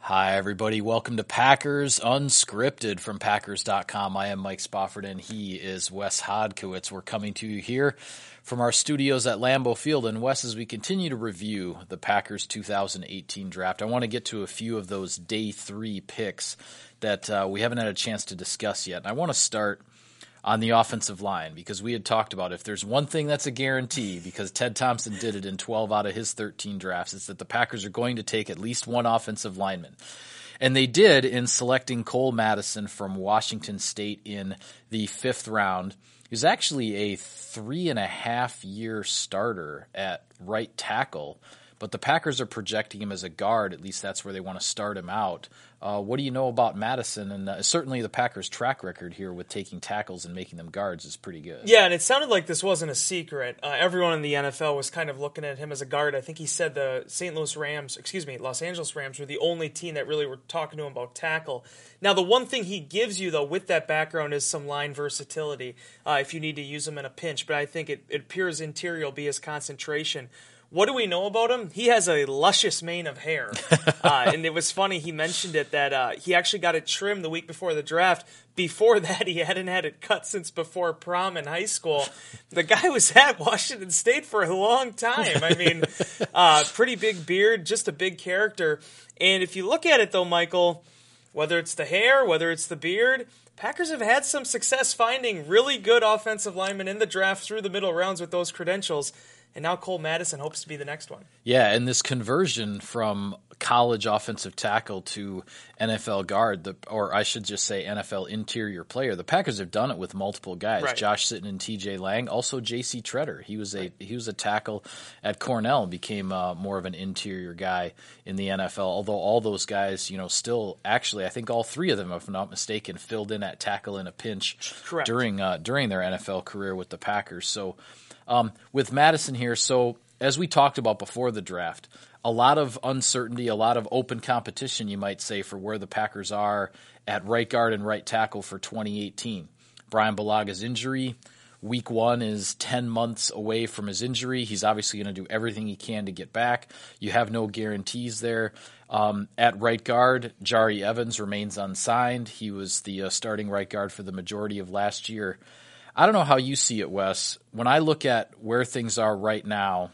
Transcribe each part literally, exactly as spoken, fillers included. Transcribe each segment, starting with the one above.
Hi, everybody. Welcome to Packers Unscripted from Packers dot com. I am Mike Spofford, and he is Wes Hodkiewicz. We're coming to you here from our studios at Lambeau Field. And Wes, as we continue to review the Packers two thousand eighteen draft, I want to get to a few of those day three picks that uh, we haven't had a chance to discuss yet. And I want to start on the offensive line, because we had talked about if there's one thing that's a guarantee, because Ted Thompson did it in twelve out of his thirteen drafts, it's that the Packers are going to take at least one offensive lineman. And they did in selecting Cole Madison from Washington State in the fifth round. He was actually a three and a half year starter at right tackle, but the Packers are projecting him as a guard. At least that's where they want to start him out. Uh, what do you know about Madison? And uh, certainly the Packers' track record here with taking tackles and making them guards is pretty good. Yeah, and it sounded like this wasn't a secret. Uh, everyone in the N F L was kind of looking at him as a guard. I think he said the Saint Louis Rams, excuse me, Los Angeles Rams were the only team that really were talking to him about tackle. Now, the one thing he gives you, though, with that background is some line versatility uh, if you need to use him in a pinch. But I think it, it appears interior will be his concentration. What do we know about him? He has a luscious mane of hair. Uh, and it was funny, he mentioned it, that uh, he actually got it trimmed the week before the draft. Before that, he hadn't had it cut since before prom in high school. The guy was at Washington State for a long time. I mean, uh, pretty big beard, just a big character. And if you look at it, though, Michael, whether it's the hair, whether it's the beard, Packers have had some success finding really good offensive linemen in the draft through the middle rounds with those credentials. And now Cole Madison hopes to be the next one. Yeah, and this conversion from college offensive tackle to N F L guard, the, or I should just say N F L interior player, the Packers have done it with multiple guys. Right. Josh Sitton and T J Lang, also J C Treader. He was a right. he was a tackle at Cornell and became uh, more of an interior guy in the N F L. Although all those guys, you know, still actually, I think all three of them, if I'm not mistaken, filled in at tackle in a pinch Correct. during uh, during their N F L career with the Packers. So. Um, with Madison here, so as we talked about before the draft, a lot of uncertainty, a lot of open competition, you might say, for where the Packers are at right guard and right tackle for twenty eighteen. Brian Bulaga's injury, week one is ten months away from his injury. He's obviously going to do everything he can to get back. You have no guarantees there. Um, at right guard, Jari Evans remains unsigned. He was the uh, starting right guard for the majority of last year. I don't know how you see it, Wes. When I look at where things are right now,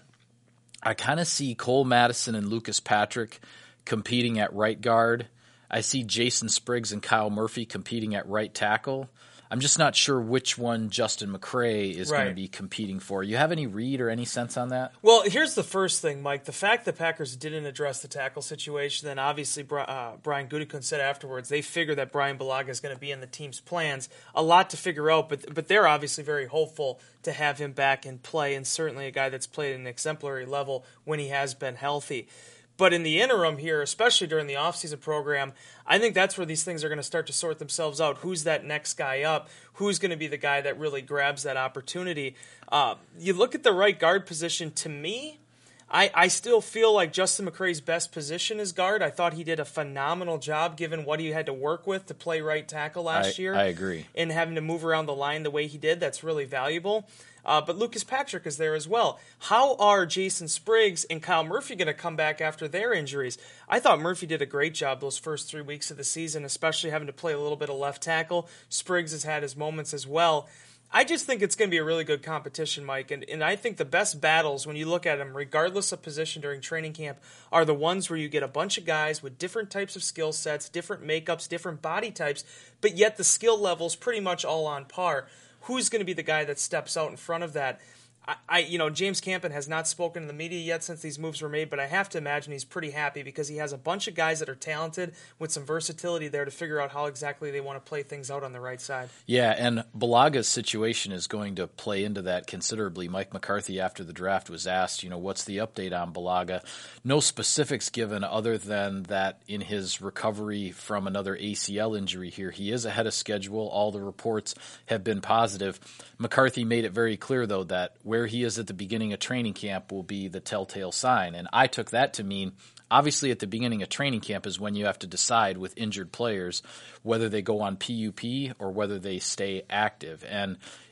I kind of see Cole Madison and Lucas Patrick competing at right guard. I see Jason Spriggs and Kyle Murphy competing at right tackle. I'm just not sure which one Justin McCray is right. going to be competing for. You have any read or any sense on that? Well, here's the first thing, Mike. The fact that Packers didn't address the tackle situation, then obviously uh, Brian Gutekunst said afterwards they figure that Brian Bulaga is going to be in the team's plans. A lot to figure out, but but they're obviously very hopeful to have him back in play, and certainly a guy that's played at an exemplary level when he has been healthy. But in the interim here, especially during the offseason program, I think that's where these things are going to start to sort themselves out. Who's that next guy up? Who's going to be the guy that really grabs that opportunity? Uh, you look at the right guard position, to me, I, I still feel like Justin McCray's best position is guard. I thought he did a phenomenal job given what he had to work with to play right tackle last I, year. I agree. And having to move around the line the way he did, that's really valuable. Uh, but Lucas Patrick is there as well. How are Jason Spriggs and Kyle Murphy going to come back after their injuries? I thought Murphy did a great job those first three weeks of the season, especially having to play a little bit of left tackle. Spriggs has had his moments as well. I just think it's going to be a really good competition, Mike, and, and I think the best battles, when you look at them, regardless of position during training camp, are the ones where you get a bunch of guys with different types of skill sets, different makeups, different body types, but yet the skill level's pretty much all on par. Who's going to be the guy that steps out in front of that? I, I, you know, James Campen has not spoken to the media yet since these moves were made, but I have to imagine he's pretty happy because he has a bunch of guys that are talented with some versatility there to figure out how exactly they want to play things out on the right side. Yeah, and Bulaga's situation is going to play into that considerably. Mike McCarthy, after the draft, was asked, you know, what's the update on Bulaga? No specifics given other than that in his recovery from another A C L injury here, he is ahead of schedule. All the reports have been positive. McCarthy made it very clear, though, that where he is at the beginning of training camp will be the telltale sign. And I took that to mean, obviously at the beginning of training camp is when you have to decide with injured players whether they go on P U P or whether they stay active. And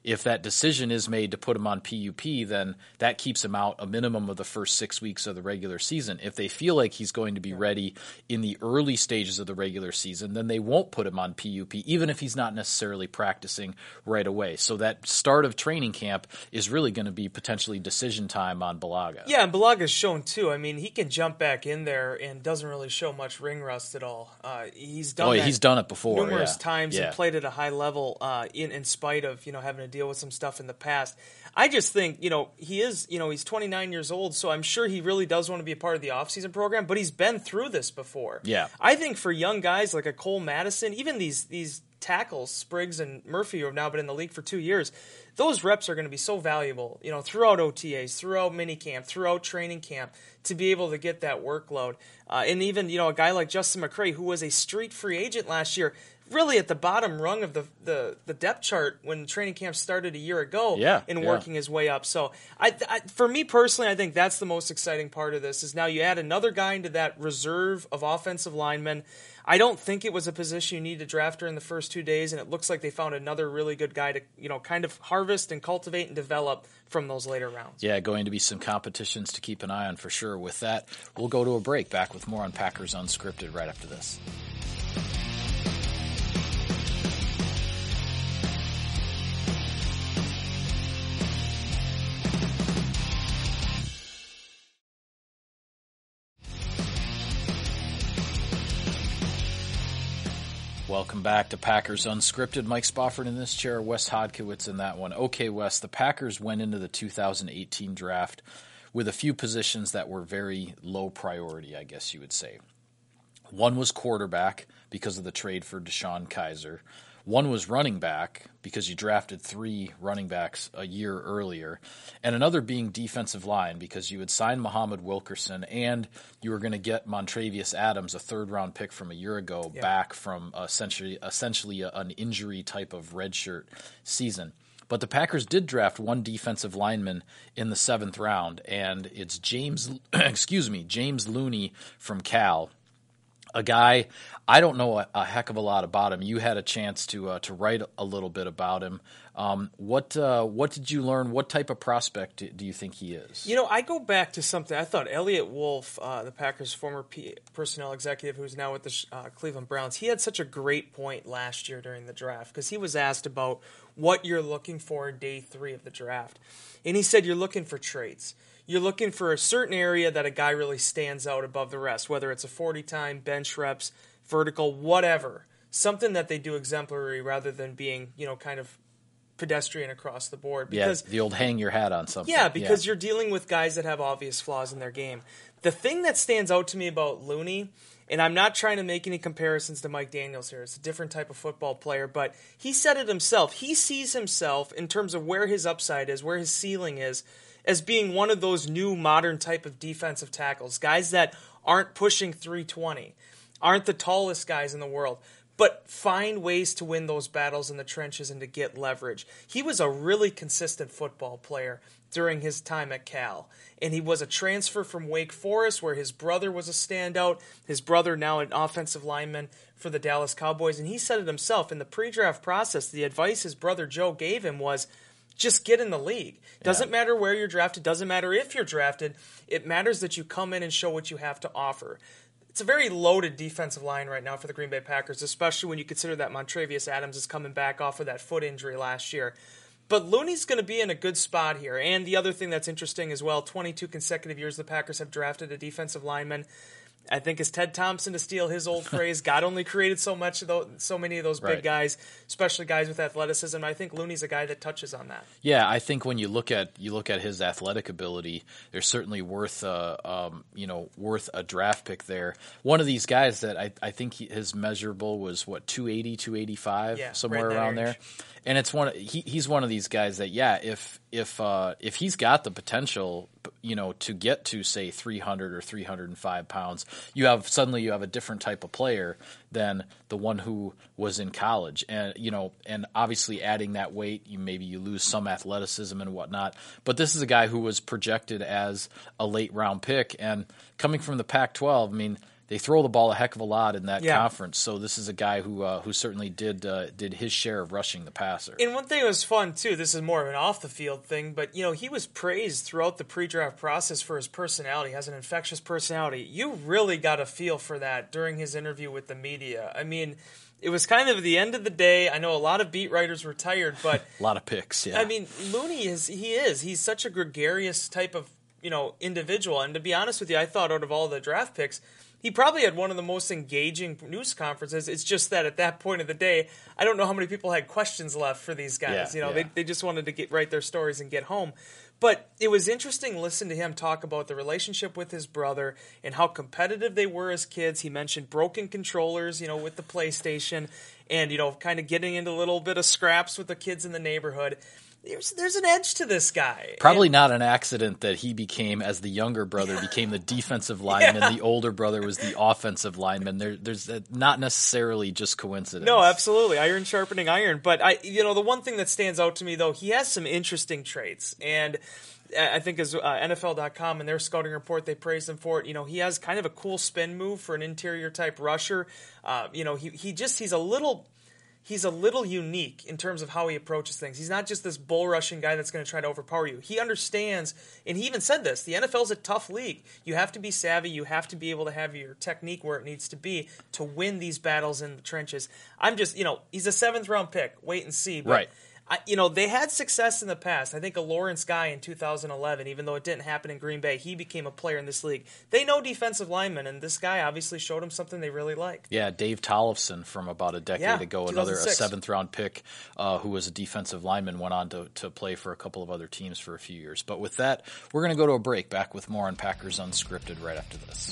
if that decision is made to put him on P U P, then that keeps him out a minimum of the first six weeks of the regular season. If they feel like he's going to be ready in the early stages of the regular season, then they won't put him on P U P, even if he's not necessarily practicing right away. So that start of training camp is really going to be potentially decision time on Bulaga. Yeah, and Bulaga's shown too. I mean, he can jump back in there and doesn't really show much ring rust at all. Uh, he's done Oh, that yeah, he's done it before. numerous yeah. times yeah. and played at a high level uh, in, in spite of, you know, having to deal with some stuff in the past. I just think, you know, he is, you know, he's twenty-nine years old, so I'm sure he really does want to be a part of the offseason program, but he's been through this before. Yeah. I think for young guys like a Cole Madison, even these these tackles, Spriggs and Murphy, who have now been in the league for two years, those reps are going to be so valuable, you know, throughout O T As, throughout minicamp, throughout training camp, to be able to get that workload. Uh, and even, you know, a guy like Justin McCray, who was a street free agent last year, really at the bottom rung of the, the, the depth chart when training camp started a year ago, yeah, and yeah. working his way up. So I, I, for me personally, I think that's the most exciting part of this is now you add another guy into that reserve of offensive linemen. I don't think it was a position you need to draft during the first two days, and it looks like they found another really good guy to, you know, kind of harvest and cultivate and develop from those later rounds. Yeah, going to be some competitions to keep an eye on for sure. With that, we'll go to a break. Back with more on Packers Unscripted right after this. Welcome back to Packers Unscripted. Mike Spofford in this chair, Wes Hodkiewicz in that one. Okay, Wes, the Packers went into the two thousand eighteen draft with a few positions that were very low priority, I guess you would say. One was quarterback because of the trade for Deshaun Kaiser. One was running back because you drafted three running backs a year earlier. And another being defensive line because you had signed Muhammad Wilkerson and you were going to get Montravius Adams, a third-round pick from a year ago, yeah. back from essentially, essentially an injury type of redshirt season. But the Packers did draft one defensive lineman in the seventh round, and it's James, excuse me, James Looney from Cal. A guy, I don't know a, a heck of a lot about him. You had a chance to uh, to write a little bit about him. Um, what uh, what did you learn? What type of prospect do you think he is? You know, I go back to something. I thought Elliot Wolf, uh, the Packers' former P- personnel executive who's now with the uh, Cleveland Browns, he had such a great point last year during the draft because he was asked about what you're looking for in day three of the draft. And he said you're looking for traits. You're looking for a certain area that a guy really stands out above the rest, whether it's a forty time, bench reps, vertical, whatever. Something that they do exemplary rather than being, you know, kind of pedestrian across the board. Because, yeah, the old hang your hat on something. Yeah, because yeah. you're dealing with guys that have obvious flaws in their game. The thing that stands out to me about Looney, and I'm not trying to make any comparisons to Mike Daniels here. It's a different type of football player, but he said it himself. He sees himself in terms of where his upside is, where his ceiling is, as being one of those new modern type of defensive tackles, guys that aren't pushing three twenty, aren't the tallest guys in the world, but find ways to win those battles in the trenches and to get leverage. He was a really consistent football player during his time at Cal, and he was a transfer from Wake Forest where his brother was a standout, his brother now an offensive lineman for the Dallas Cowboys, and he said it himself in the pre-draft process. The advice his brother Joe gave him was, just get in the league. Doesn't yeah. matter where you're drafted. Doesn't matter if you're drafted. It matters that you come in and show what you have to offer. It's a very loaded defensive line right now for the Green Bay Packers, especially when you consider that Montravius Adams is coming back off of that foot injury last year. But Looney's going to be in a good spot here. And the other thing that's interesting as well, twenty-two consecutive years the Packers have drafted a defensive lineman. I think as Ted Thompson, to steal his old phrase, God only created so much of those, so many of those big right. guys, especially guys with athleticism. I think Looney's a guy that touches on that. Yeah, I think when you look at you look at his athletic ability, there's certainly worth uh, um, you know worth a draft pick there. One of these guys that I, I think he, his measurable was what two eighty, two eighty-five, yeah, somewhere right around there. And it's one he, he's one of these guys that yeah, if if uh, if he's got the potential, you know, to get to say three hundred or three hundred five pounds, you have suddenly you have a different type of player than the one who was in college. And you know, and obviously adding that weight, you maybe you lose some athleticism and whatnot. But this is a guy who was projected as a late round pick, and coming from the Pac twelve, I mean, they throw the ball a heck of a lot in that Yeah. conference. So this is a guy who uh, who certainly did uh, did his share of rushing the passer. And one thing that was fun, too, this is more of an off-the-field thing, but, you know, he was praised throughout the pre-draft process for his personality. He has an infectious personality. You really got a feel for that during his interview with the media. I mean, it was kind of the end of the day. I know a lot of beat writers were tired, but... a lot of picks, yeah. I mean, Looney, is he is. He's such a gregarious type of, you know, individual. And to be honest with you, I thought out of all the draft picks, he probably had one of the most engaging news conferences. It's just that at that point of the day, I don't know how many people had questions left for these guys. Yeah, you know, yeah. they they just wanted to get write their stories and get home. But it was interesting to listen to him talk about the relationship with his brother and how competitive they were as kids. He mentioned broken controllers, you know, with the PlayStation, and, you know, kind of getting into a little bit of scraps with the kids in the neighborhood. There's there's an edge to this guy. Probably And- not an accident that he became, as the younger brother, became the defensive lineman. Yeah. The older brother was the offensive lineman. There, there's a, not necessarily just coincidence. No, absolutely. Iron sharpening iron. But I, you know, the one thing that stands out to me, though, he has some interesting traits. And I think as uh, N F L dot com and their scouting report, they praised him for it. You know, he has kind of a cool spin move for an interior type rusher. Uh, you know, he he just, he's a little... He's a little unique in terms of how he approaches things. He's not just this bull rushing guy that's going to try to overpower you. He understands, and he even said this, the N F L is a tough league. You have to be savvy. You have to be able to have your technique where it needs to be to win these battles in the trenches. I'm just, you know, he's a seventh round pick. Wait and see. But Right. I, you know, they had success in the past. I think a Lawrence guy in two thousand eleven, even though it didn't happen in Green Bay, he became a player in this league. They know defensive linemen, and this guy obviously showed them something they really like. Yeah, Dave Tollefson from about a decade Yeah, ago, another a two thousand six. seventh round pick uh, who was a defensive lineman, went on to, to play for a couple of other teams for a few years. But with that, we're going to go to a break. Back with more on Packers Unscripted right after this.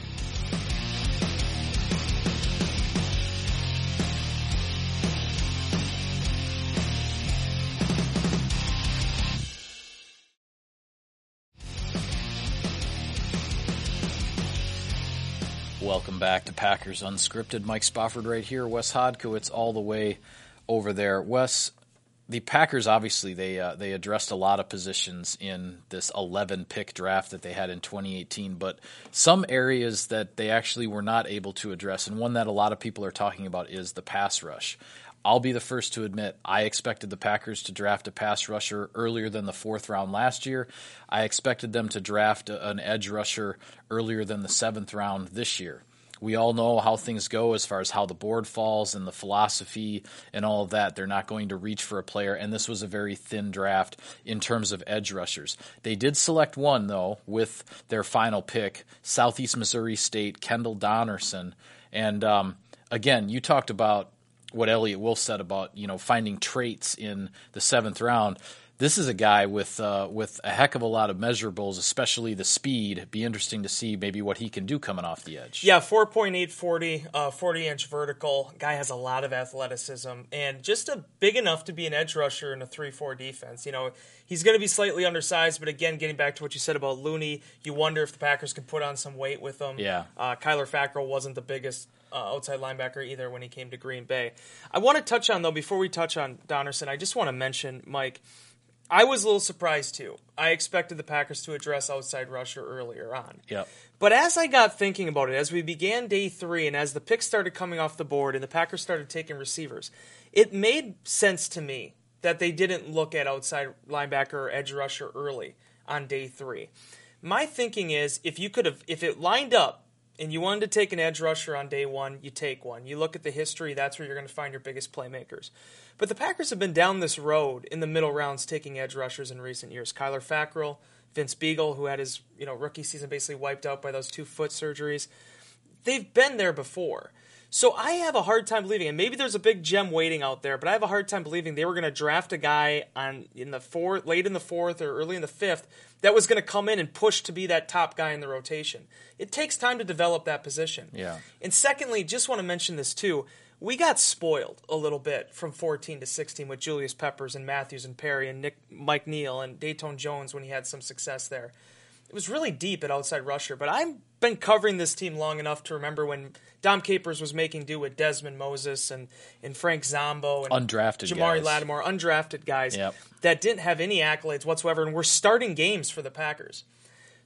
Welcome back to Packers Unscripted. Mike Spofford right here. Wes Hodkiewicz all the way over there. Wes, the Packers obviously they uh, they addressed a lot of positions in this eleven pick draft that they had in twenty eighteen, but some areas that they actually were not able to address, and one that a lot of people are talking about is the pass rush. I'll be the first to admit I expected the Packers to draft a pass rusher earlier than the fourth round last year. I expected them to draft a, an edge rusher earlier than the seventh round this year. We all know how things go as far as how the board falls and the philosophy and all of that. They're not going to reach for a player, and this was a very thin draft in terms of edge rushers. They did select one, though, with their final pick, Southeast Missouri State, Kendall Donnerson. And um, again, you talked about what Elliott Wolf said about, you know, finding traits in the seventh round. This is a guy with uh, with a heck of a lot of measurables, especially the speed. It'd be interesting to see maybe what he can do coming off the edge. Yeah, four point eight forty, uh, forty inch vertical. Guy has a lot of athleticism and just a big enough to be an edge rusher in a three four defense. You know, he's going to be slightly undersized, but again, getting back to what you said about Looney, you wonder if the Packers can put on some weight with him. Yeah. Uh, Kyler Fackrell wasn't the biggest uh, outside linebacker either when he came to Green Bay. I want to touch on, though, before we touch on Donnerson, I just want to mention, Mike, I was a little surprised, too. I expected the Packers to address outside rusher earlier on. Yep. But as I got thinking about it, as we began day three and as the picks started coming off the board and the Packers started taking receivers, it made sense to me that they didn't look at outside linebacker or edge rusher early on day three. My thinking is if you could have, if it lined up and you wanted to take an edge rusher on day one, you take one. You look at the history, that's where you're going to find your biggest playmakers. But the Packers have been down this road in the middle rounds taking edge rushers in recent years. Kyler Fackrell, Vince Beagle, who had his you know rookie season basically wiped out by those two foot surgeries. They've been there before. So I have a hard time believing, and maybe there's a big gem waiting out there, but I have a hard time believing they were going to draft a guy on in the fourth, late in the fourth or early in the fifth that was going to come in and push to be that top guy in the rotation. It takes time to develop that position. Yeah. And secondly, just want to mention this too. We got spoiled a little bit from fourteen to sixteen with Julius Peppers and Matthews and Perry and Nick, Mike Neal and Dayton Jones when he had some success there. It was really deep at outside rusher, but I've been covering this team long enough to remember when Dom Capers was making do with Desmond Moses and, and Frank Zombo and Undrafted Jamari guys. Lattimore, undrafted guys Yep. that didn't have any accolades whatsoever and were starting games for the Packers.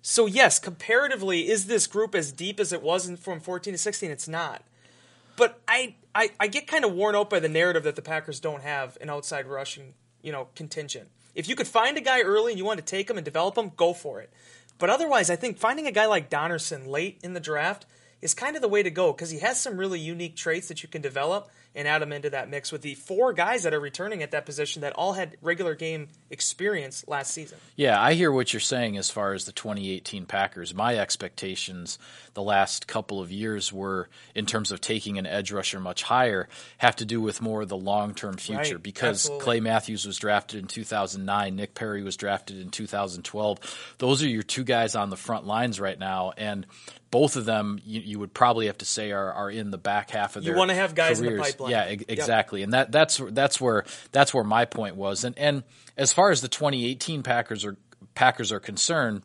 So yes, comparatively, is this group as deep as it was in, from fourteen to sixteen? It's not. But I, I, I get kind of worn out by the narrative that the Packers don't have an outside rushing, you know, contingent. If you could find a guy early and you want to take him and develop him, go for it. But otherwise, I think finding a guy like Donnerson late in the draft is kind of the way to go because he has some really unique traits that you can develop and add him into that mix with the four guys that are returning at that position that all had regular game experience last season. Yeah, I hear what you're saying as far as the twenty eighteen Packers. My expectations the last couple of years were, in terms of taking an edge rusher much higher, have to do with more of the long-term future Right, because absolutely. Clay Matthews was drafted in two thousand nine, Nick Perry was drafted in two thousand twelve. Those are your two guys on the front lines right now, and both of them, you, you would probably have to say, are, are in the back half of You their want to have guys careers. in the pipeline. Yeah, e- exactly, yep. and that that's that's where that's where my point was. And and as far as the twenty eighteen Packers are Packers are concerned,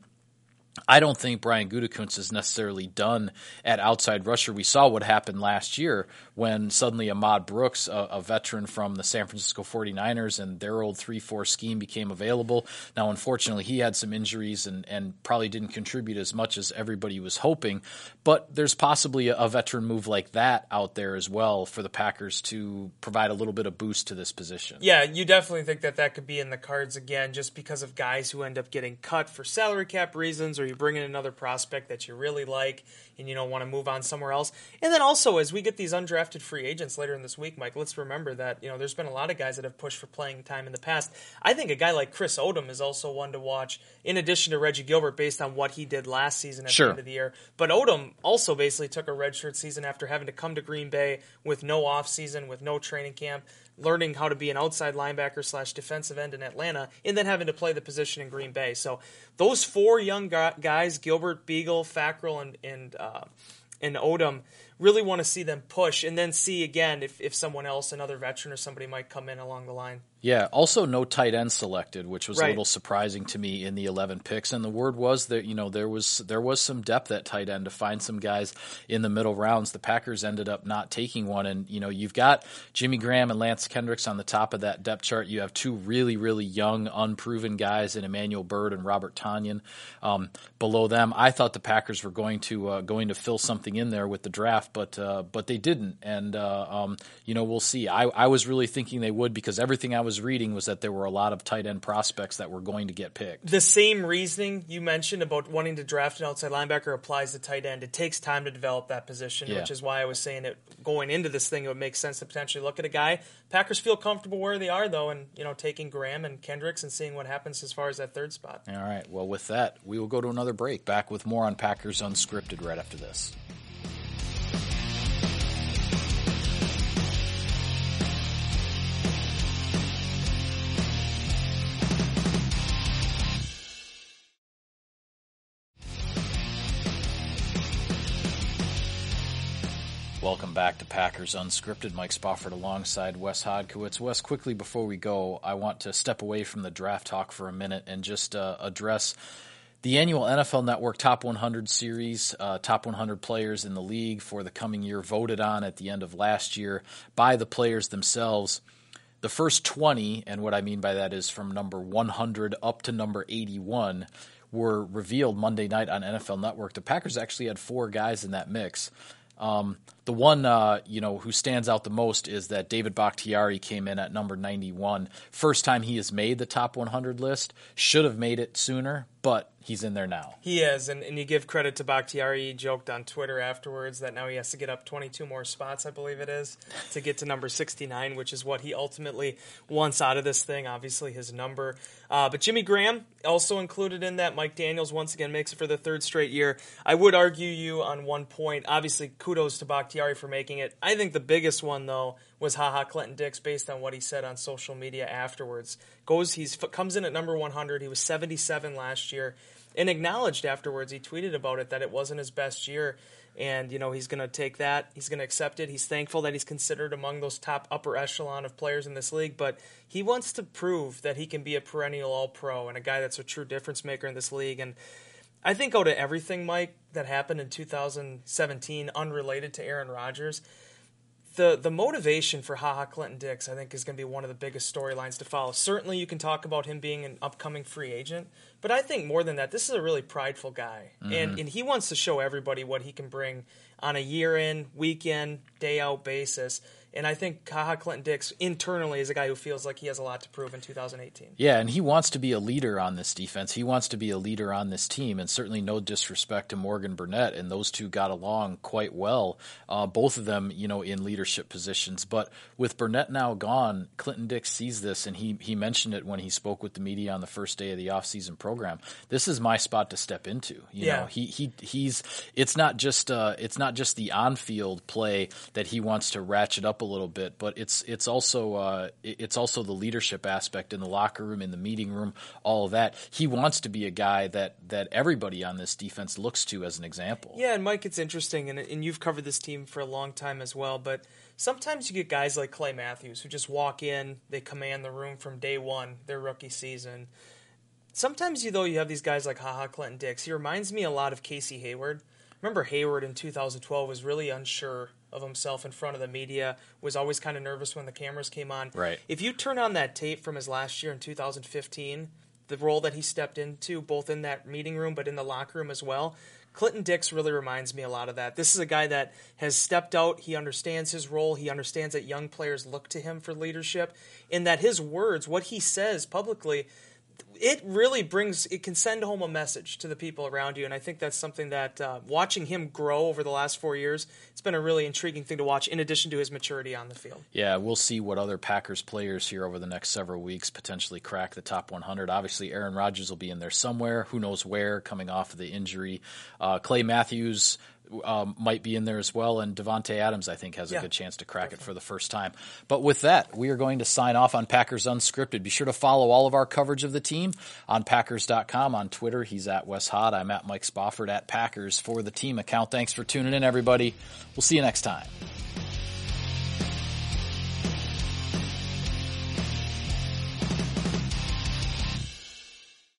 I don't think Brian Gutekunst is necessarily done at outside rusher. We saw what happened last year when suddenly Ahmad Brooks, a, a veteran from the San Francisco forty-niners and their old three four scheme, became available. Now, unfortunately, he had some injuries and, and probably didn't contribute as much as everybody was hoping. But there's possibly a, a veteran move like that out there as well for the Packers to provide a little bit of boost to this position. Yeah, you definitely think that that could be in the cards again just because of guys who end up getting cut for salary cap reasons, or you bring in another prospect that you really like and you don't want to move on somewhere else. And then also, as we get these undrafted free agents later in this week, Mike, let's remember that, you know, there's been a lot of guys that have pushed for playing time in the past. I think a guy like Chris Odom is also one to watch, in addition to Reggie Gilbert, based on what he did last season at Sure. the end of the year. But Odom also basically took a redshirt season after having to come to Green Bay with no offseason, with no training camp, learning how to be an outside linebacker slash defensive end in Atlanta, and then having to play the position in Green Bay. So those four young guys, Gilbert, Beagle, Fackrell, and and uh, and Odom, really want to see them push, and then see again if, if someone else, another veteran or somebody, might come in along the line. Yeah, also no tight end selected, which was Right. a little surprising to me in the eleven picks. And the word was that, you know, there was there was some depth at tight end to find some guys in the middle rounds. The Packers ended up not taking one. And, you know, you've got Jimmy Graham and Lance Kendricks on the top of that depth chart. You have two really, really young, unproven guys in Emmanuel Byrd and Robert Tonyan. Um, below them, I thought the Packers were going to uh, going to fill something in there with the draft, but uh, but they didn't. And, uh, um, you know, we'll see. I, I was really thinking they would, because everything I was reading was that there were a lot of tight end prospects that were going to get picked. The same reasoning you mentioned about wanting to draft an outside linebacker applies to tight end. It takes time to develop that position, Yeah. which is why I was saying that going into this thing, it would make sense to potentially look at a guy. Packers feel comfortable where they are, though, and, you know, taking Graham and Kendricks and seeing what happens as far as that third spot. All right. Well, with that, we will go to another break. Back with more on Packers Unscripted right after this. Welcome back to Packers Unscripted. Mike Spofford alongside Wes Hodkiewicz. Wes, quickly before we go, I want to step away from the draft talk for a minute and just uh, address the annual N F L Network Top one hundred series. Uh, top one hundred players in the league for the coming year voted on at the end of last year by the players themselves. The first twenty, and what I mean by that is from number one hundred up to number eighty-one, were revealed Monday night on N F L Network. The Packers actually had four guys in that mix. Um, the one, uh, you know, who stands out the most is that David Bakhtiari came in at number ninety-one. First time he has made the top one hundred list. Should have made it sooner, but he's in there now. He is, and, and you give credit to Bakhtiari. He joked on Twitter afterwards that now he has to get up twenty-two more spots, I believe it is, to get to number sixty-nine, which is what he ultimately wants out of this thing, obviously his number. Uh, but Jimmy Graham also included in that. Mike Daniels once again makes it for the third straight year. I would argue you on one point. Obviously, kudos to Bakhtiari for making it. I think the biggest one, though, was haha Clinton Dix, based on what he said on social media afterwards. Goes, he's comes in at number one hundred. He was seventy-seven last year, and acknowledged afterwards. He tweeted about it that it wasn't his best year, and you know he's going to take that. He's going to accept it. He's thankful that he's considered among those top upper echelon of players in this league, but he wants to prove that he can be a perennial All-Pro and a guy that's a true difference maker in this league. And I think out of everything, Mike, that happened in two thousand seventeen, unrelated to Aaron Rodgers, the the motivation for Ha Ha Clinton-Dix, I think, is going to be one of the biggest storylines to follow. Certainly, you can talk about him being an upcoming free agent, but I think more than that, this is a really prideful guy, mm-hmm. and and he wants to show everybody what he can bring on a year-in, week-in, day-out basis. And I think Ha Ha Clinton-Dix internally is a guy who feels like he has a lot to prove in two thousand eighteen. Yeah, and he wants to be a leader on this defense. He wants to be a leader on this team, and certainly no disrespect to Morgan Burnett, and those two got along quite well, uh, both of them, you know, in leadership positions. But with Burnett now gone, Clinton-Dix sees this, and he he mentioned it when he spoke with the media on the first day of the offseason program. This is my spot to step into. You yeah. know, he he he's it's not just uh, it's not just the on-field play that he wants to ratchet up a little bit, but it's it's also uh, it's also the leadership aspect in the locker room, in the meeting room, all of that. He wants to be a guy that that everybody on this defense looks to as an example. Yeah, and Mike, it's interesting, and and you've covered this team for a long time as well, but sometimes you get guys like Clay Matthews who just walk in, they command the room from day one, their rookie season. Sometimes, you though, you have these guys like Ha Ha Clinton-Dix. He reminds me a lot of Casey Hayward. Remember Hayward in two thousand twelve was really unsure of himself in front of the media, was always kind of nervous when the cameras came on. Right. If you turn on that tape from his last year in two thousand fifteen, the role that he stepped into, both in that meeting room but in the locker room as well, Clinton-Dix really reminds me a lot of that. This is a guy that has stepped out. He understands his role. He understands that young players look to him for leadership, and that his words, what he says publicly, it really brings, it can send home a message to the people around you, and I think that's something that uh, watching him grow over the last four years, it's been a really intriguing thing to watch, in addition to his maturity on the field. Yeah, we'll see what other Packers players here over the next several weeks potentially crack the top one hundred. Obviously, Aaron Rodgers will be in there somewhere. Who knows where, coming off of the injury. Uh, Clay Matthews Um, might be in there as well, and Devontae Adams, I think, has a yeah, good chance to crack definitely. it for the first time. But with that, we are going to sign off on Packers Unscripted. Be sure to follow all of our coverage of the team on Packers dot com. On Twitter, he's at Wes Hod. I'm at Mike Spofford at Packers for the team account. Thanks for tuning in, everybody. We'll see you next time.